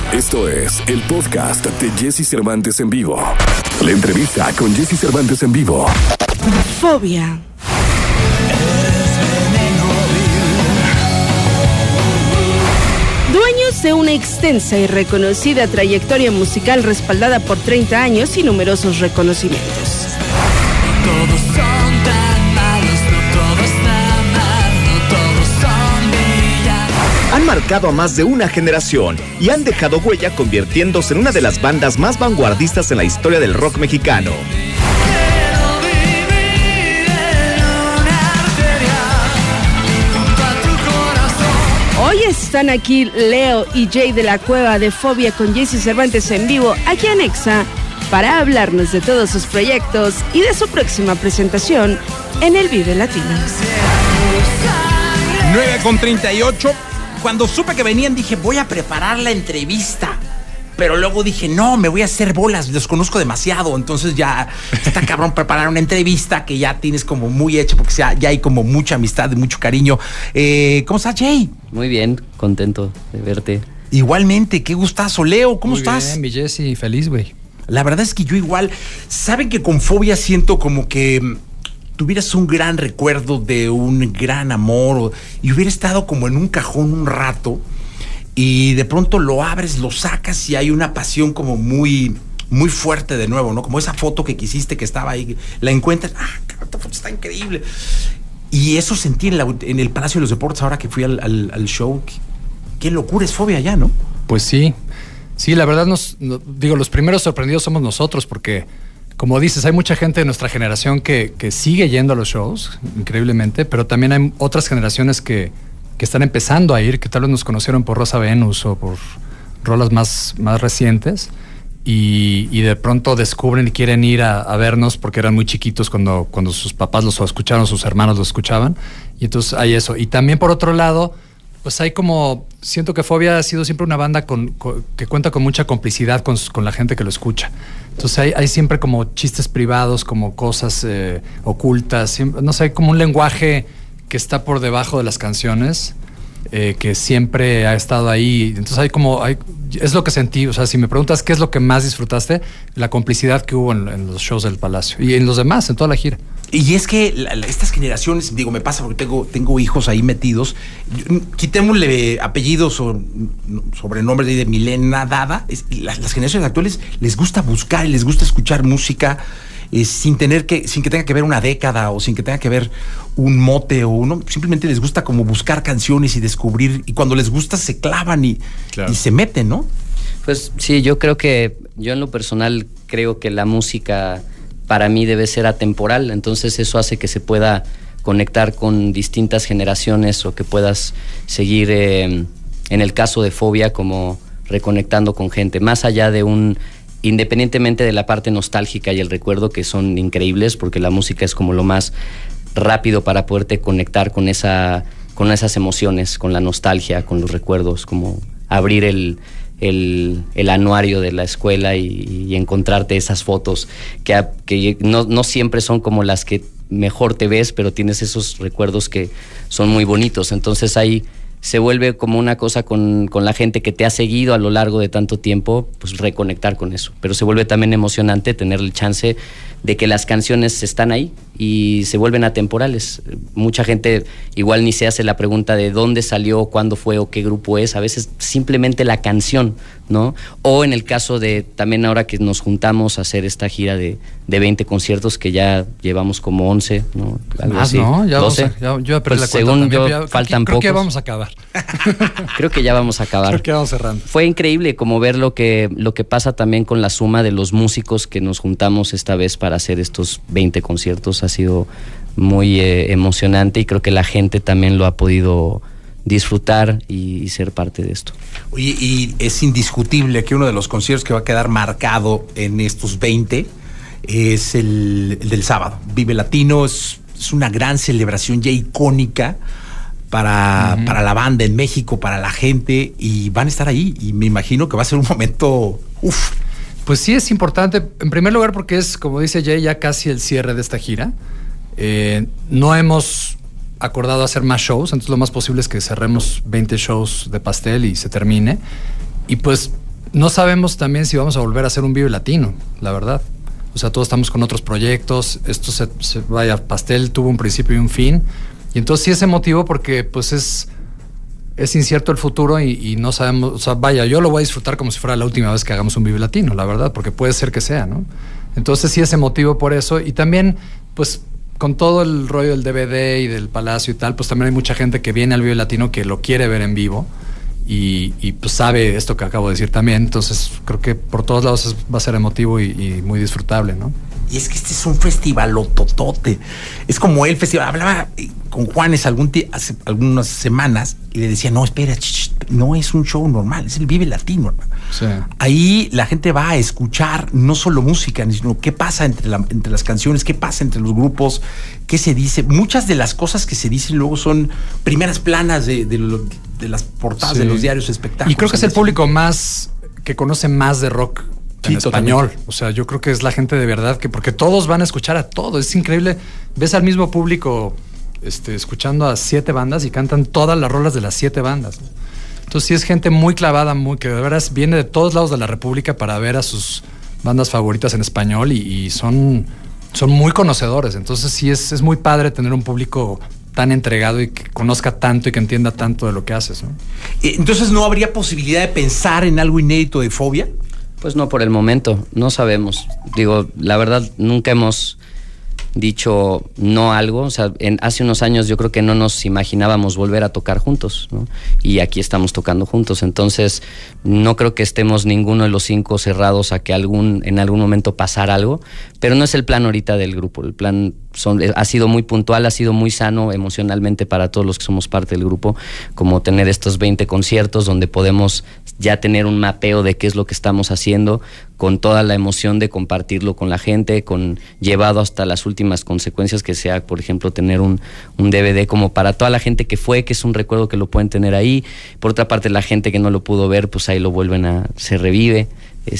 Esto es el podcast de Jesse Cervantes en vivo. La entrevista con Jesse Cervantes en vivo. Fobia. Dueños de una extensa y reconocida trayectoria musical respaldada por 30 años y numerosos reconocimientos. Todos son tan malos, no todos tan mal, no todos son villanos. Han marcado a más de una generación y han dejado huella convirtiéndose en una de las bandas más vanguardistas en la historia del rock mexicano. Quiero vivir en una arteria junto a tu corazón. Hoy están aquí Leo y Jay de la Cueva de Fobia con Jesse Cervantes en vivo, aquí en Exa, para hablarnos de todos sus proyectos y de su próxima presentación en el Vive Latino. 9:38. Cuando supe que venían dije, voy a preparar la entrevista. Pero luego dije, no, me voy a hacer bolas, los conozco demasiado. Entonces ya está cabrón preparar una entrevista que ya tienes como muy hecha, porque ya hay como mucha amistad y mucho cariño. ¿Cómo estás, Jay? Muy bien, contento de verte. Igualmente, qué gustazo. Leo, ¿cómo estás? Muy bien, mi Jessy, feliz, güey. La verdad es que yo igual, saben que con Fobia siento como que tuvieras un gran recuerdo de un gran amor y hubiera estado como en un cajón un rato y de pronto lo abres, lo sacas y hay una pasión como muy, muy fuerte de nuevo, ¿no? Como esa foto que quisiste que estaba ahí, la encuentras, esta foto está increíble. Y eso sentí en el Palacio de los Deportes ahora que fui al show. Qué locura es Fobia allá, ¿no? Pues sí, la verdad los primeros sorprendidos somos nosotros porque, como dices, hay mucha gente de nuestra generación que sigue yendo a los shows, increíblemente, pero también hay otras generaciones que están empezando a ir, que tal vez nos conocieron por Rosa Venus o por rolas más recientes y de pronto descubren y quieren ir a vernos porque eran muy chiquitos cuando sus papás los escucharon, sus hermanos los escuchaban, y entonces hay eso. Y también por otro lado, pues hay como, siento que Fobia ha sido siempre una banda que cuenta con mucha complicidad con la gente que lo escucha. Entonces hay siempre como chistes privados, como cosas ocultas, siempre, no sé, hay como un lenguaje que está por debajo de las canciones, que siempre ha estado ahí. Entonces es lo que sentí. O sea, si me preguntas qué es lo que más disfrutaste, la complicidad que hubo en los shows del Palacio y en los demás, en toda la gira. Y es que estas generaciones, digo, me pasa porque tengo hijos ahí metidos. Quitémosle apellidos o sobrenombres de Milena Dada. Las generaciones actuales les gusta buscar y les gusta escuchar música sin que tenga que ver una década o sin que tenga que ver un mote o uno. Simplemente les gusta como buscar canciones y descubrir. Y cuando les gusta se clavan y se meten, ¿no? Pues sí, yo en lo personal creo que la música para mí debe ser atemporal, entonces eso hace que se pueda conectar con distintas generaciones o que puedas seguir, en el caso de Fobia, como reconectando con gente, más allá de independientemente de la parte nostálgica y el recuerdo, que son increíbles, porque la música es como lo más rápido para poderte conectar con esas emociones, con la nostalgia, con los recuerdos, como abrir el anuario de la escuela y encontrarte esas fotos que no siempre son como las que mejor te ves, pero tienes esos recuerdos que son muy bonitos. Entonces ahí se vuelve como una cosa con la gente que te ha seguido a lo largo de tanto tiempo, pues reconectar con eso. Pero se vuelve también emocionante tener el chance de que las canciones están ahí y se vuelven atemporales. Mucha gente igual ni se hace la pregunta de dónde salió, cuándo fue o qué grupo es. A veces simplemente la canción, ¿no? O en el caso de también ahora que nos juntamos a hacer esta gira de 20 conciertos, que ya llevamos como 11, ¿no? Algo más, así. ¿no? Ya 12. yo ya perdí pues la cuenta según también. yo, faltan creo pocos. que ya vamos a acabar. Creo que ya vamos a acabar. Creo que vamos cerrando. Fue increíble como ver lo que pasa también con la suma de los músicos que nos juntamos esta vez para hacer estos 20 conciertos. Ha sido muy emocionante y creo que la gente también lo ha podido disfrutar y ser parte de esto. Oye, y es indiscutible que uno de los conciertos que va a quedar marcado en estos 20 es el del sábado. Vive Latino es una gran celebración ya icónica para la banda en México, para la gente, y van a estar ahí y me imagino que va a ser un momento Pues sí, es importante, en primer lugar porque es, como dice Jay, ya casi el cierre de esta gira. No hemos acordado hacer más shows, entonces lo más posible es que cerremos 20 shows de pastel y se termine. Y pues no sabemos también si vamos a volver a hacer un Vive Latino, la verdad. O sea, todos estamos con otros proyectos. Esto vaya, Pastel tuvo un principio y un fin. Y entonces sí es emotivo porque pues es incierto el futuro y no sabemos. O sea, vaya, yo lo voy a disfrutar como si fuera la última vez que hagamos un Vive Latino, la verdad, porque puede ser que sea, ¿no? Entonces sí es emotivo por eso. Y también, pues, con todo el rollo del DVD y del Palacio y tal, pues también hay mucha gente que viene al Vive Latino que lo quiere ver en vivo. Y pues sabe esto que acabo de decir también. Entonces creo que por todos lados va a ser emotivo y muy disfrutable, ¿no? Y es que este es un festivalototote. Es como el festival. Hablaba con Juanes hace algunas semanas y le decía, no, espera, no es un show normal, es el Vive Latino. Sí. Ahí la gente va a escuchar no solo música, sino qué pasa entre las canciones, qué pasa entre los grupos, qué se dice. Muchas de las cosas que se dicen luego son primeras planas de las portadas de los diarios espectáculos. Y creo que es el público que conoce más de rock en español. Totalmente. O sea, yo creo que es la gente de verdad porque todos van a escuchar a todo. Es increíble. Ves al mismo público escuchando a 7 bandas y cantan todas las rolas de las 7 bandas. Entonces sí es gente muy clavada, que de veras viene de todos lados de la República para ver a sus bandas favoritas en español y son muy conocedores. Entonces sí es muy padre tener un público tan entregado y que conozca tanto y que entienda tanto de lo que haces, ¿no? Entonces, ¿no habría posibilidad de pensar en algo inédito de Fobia? Pues no, por el momento, no sabemos. Digo, la verdad, nunca hemos dicho no a algo. O sea, hace unos años yo creo que no nos imaginábamos volver a tocar juntos, ¿no? Y aquí estamos tocando juntos. Entonces, no creo que estemos ninguno de los 5 cerrados a que en algún momento pasara algo. Pero no es el plan ahorita del grupo. El plan ha sido muy puntual, ha sido muy sano emocionalmente para todos los que somos parte del grupo, como tener estos 20 conciertos donde podemos ya tener un mapeo de qué es lo que estamos haciendo, con toda la emoción de compartirlo con la gente, llevado hasta las últimas consecuencias, que sea, por ejemplo, tener un DVD como para toda la gente que fue, que es un recuerdo que lo pueden tener ahí. Por otra parte, la gente que no lo pudo ver, pues ahí lo se revive.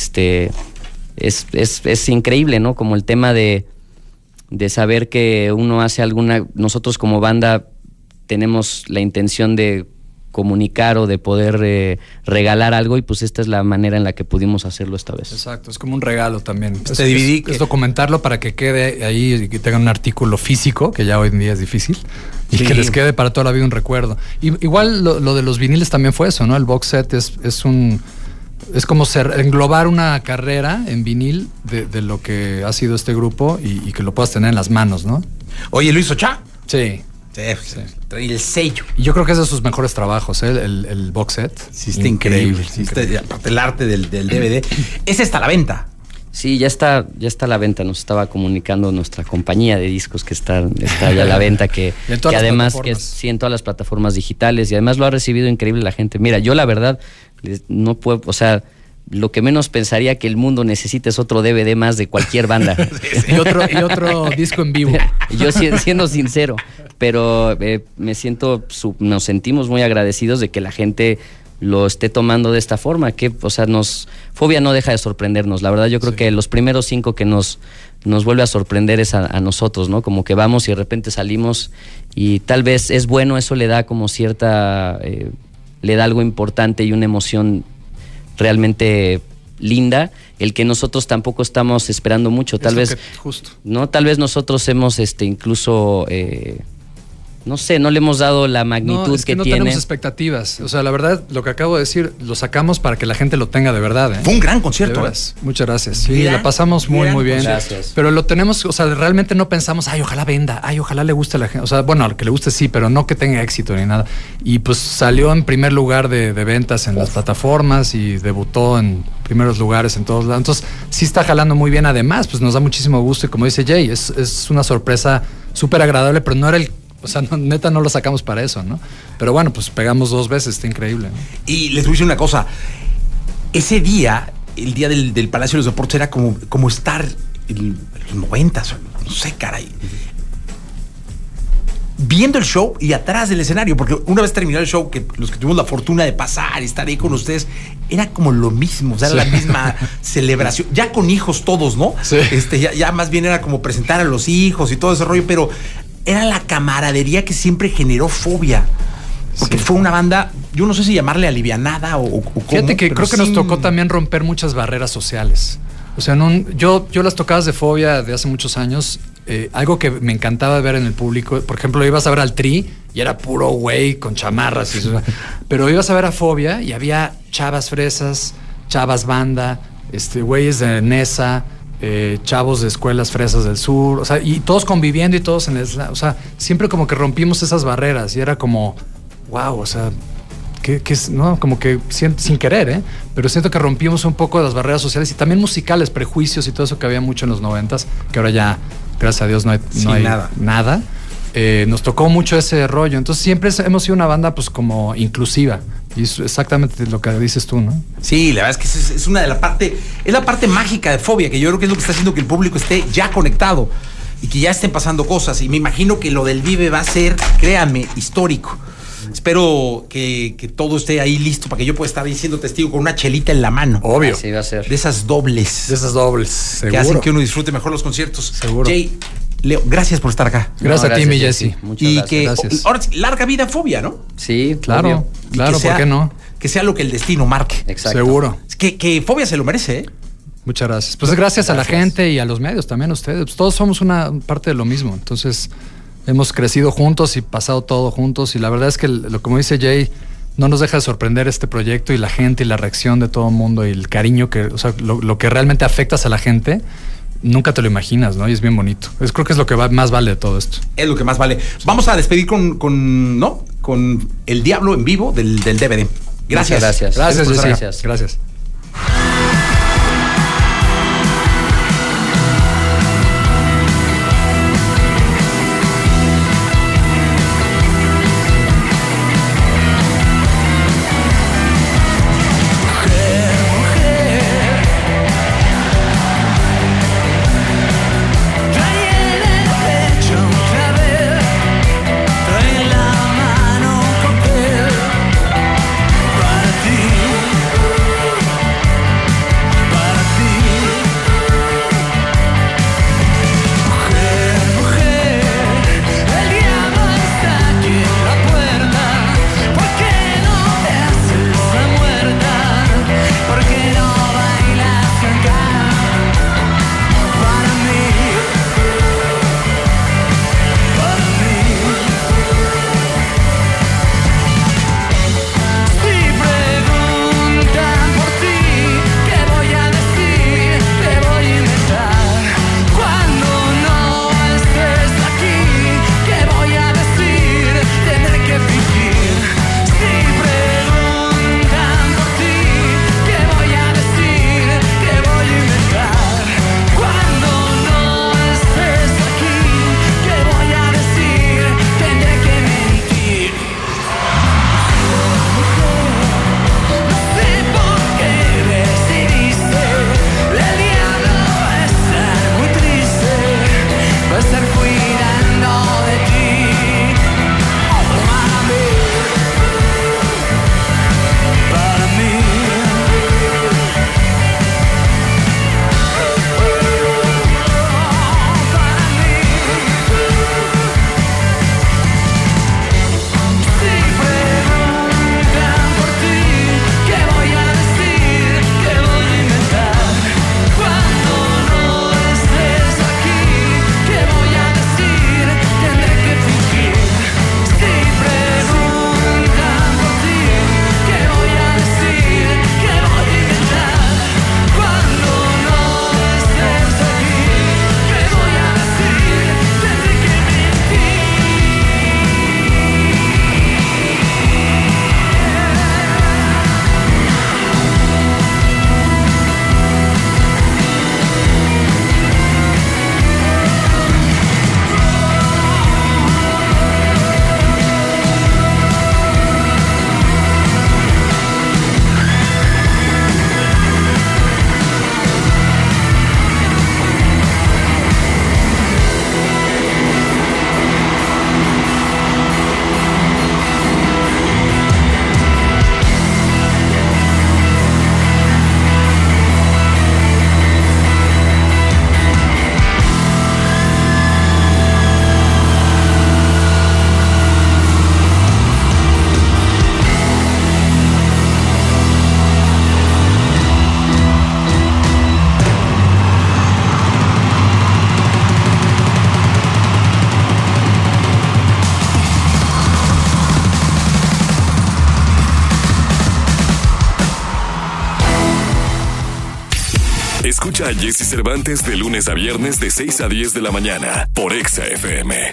Es increíble, ¿no? Como el tema de saber que uno hace nosotros como banda tenemos la intención de comunicar o de poder regalar algo, y pues esta es la manera en la que pudimos hacerlo esta vez. Exacto, es como un regalo también. DVD es documentarlo para que quede ahí y que tengan un artículo físico, que ya hoy en día es difícil, y que les quede para toda la vida un recuerdo. Igual lo de los viniles también fue eso, ¿no? El box set es como englobar una carrera en vinil de lo que ha sido este grupo y que lo puedas tener en las manos, ¿no? Oye, ¿Luis Ochoa? Sí. Sí. Trae el sello. Y yo creo que es de sus mejores trabajos, el box set. Sí, está increíble. Sí, aparte el arte del DVD. Ese está a la venta. Sí, ya está a la venta. Nos estaba comunicando nuestra compañía de discos que está ya a la venta, que además sí, en todas las plataformas digitales, y además lo ha recibido increíble la gente. Mira, yo la verdad no puedo, o sea, lo que menos pensaría que el mundo necesita es otro DVD más de cualquier banda. Y otro disco en vivo. Yo siendo sincero, pero nos sentimos muy agradecidos de que la gente lo esté tomando de esta forma, que, o sea, Fobia no deja de sorprendernos. La verdad, yo creo que los primeros 5 que nos vuelve a sorprender es a nosotros, ¿no? Como que vamos y de repente salimos y tal vez es bueno, eso le da como le da algo importante y una emoción realmente linda, el que nosotros tampoco estamos esperando mucho. Tal vez nosotros hemos incluso no sé, no le hemos dado la magnitud que no tiene. No tenemos expectativas. O sea, la verdad, lo que acabo de decir, lo sacamos para que la gente lo tenga de verdad, ¿eh? Fue un gran concierto. Muchas gracias. Sí, la pasamos muy bien. Gracias. Pero lo tenemos, o sea, realmente no pensamos, ojalá venda, ojalá le guste a la gente. O sea, bueno, al que le guste sí, pero no que tenga éxito ni nada. Y pues salió en primer lugar de ventas en las plataformas y debutó en primeros lugares en todos lados. Entonces, sí está jalando muy bien. Además, pues nos da muchísimo gusto y como dice Jay, es una sorpresa súper agradable, pero no era o sea, neta no lo sacamos para eso, ¿no? Pero bueno, pues pegamos 2 veces, está increíble, ¿no? Y les voy a decir una cosa. Ese día, el día del Palacio de los Deportes, era como estar en los 90s, no sé, caray. Viendo el show y atrás del escenario, porque una vez terminado el show, que los que tuvimos la fortuna de pasar y estar ahí con ustedes, era como lo mismo, o sea, era la misma celebración, ya con hijos todos, ¿no? Sí. Ya más bien era como presentar a los hijos y todo ese rollo, pero era la camaradería que siempre generó Fobia. Porque fue una banda yo no sé si llamarle alivianada o cómo. Fíjate que creo que nos tocó también romper muchas barreras sociales. O sea, yo las tocadas de Fobia de hace muchos años, algo que me encantaba ver en el público, por ejemplo, ibas a ver al Tri y era puro güey con chamarras, pero ibas a ver a Fobia y había chavas fresas, chavas banda, güeyes de Nesa, chavos de escuelas fresas del sur, o sea, y todos conviviendo y todos o sea, siempre como que rompimos esas barreras y era como, wow, o sea, que es, no, como que sin querer, pero siento que rompimos un poco las barreras sociales y también musicales, prejuicios y todo eso que había mucho en los 90s, que ahora ya, gracias a Dios, no hay nada. Nos tocó mucho ese rollo, entonces siempre hemos sido una banda pues como inclusiva y es exactamente lo que dices tú, ¿no? Sí, la verdad es que es una de la parte mágica de Fobia, que yo creo que es lo que está haciendo que el público esté ya conectado y que ya estén pasando cosas, y me imagino que lo del Vive va a ser, créanme, histórico. Espero que todo esté ahí listo para que yo pueda estar ahí siendo testigo con una chelita en la mano. Obvio. Así va a ser. De esas dobles, seguro. que hacen que uno disfrute mejor los conciertos. Seguro. Jay, Leo, gracias por estar acá. Gracias a ti, mi Jesse. Muchas gracias. Ahora sí, larga vida Fobia, ¿no? Sí, claro, obvio. claro, ¿por qué no? Que sea lo que el destino marque. Exacto. Seguro. Es que Fobia se lo merece, ¿eh? Muchas gracias. Pues gracias a la gente y a los medios también, a ustedes. Pues todos somos una parte de lo mismo. Entonces, hemos crecido juntos y pasado todo juntos. Y la verdad es que, como dice Jay, no nos deja de sorprender este proyecto y la gente y la reacción de todo el mundo y el cariño que, o sea, lo que realmente afectas a la gente, nunca te lo imaginas, ¿no? Y es bien bonito. Creo que es lo que más vale de todo esto. Es lo que más vale. Vamos a despedir con El Diablo en vivo del DVD. Gracias. Muchas gracias. Gracias. Escucha a Jesse Cervantes de lunes a viernes de 6 a 10 de la mañana por Exa FM.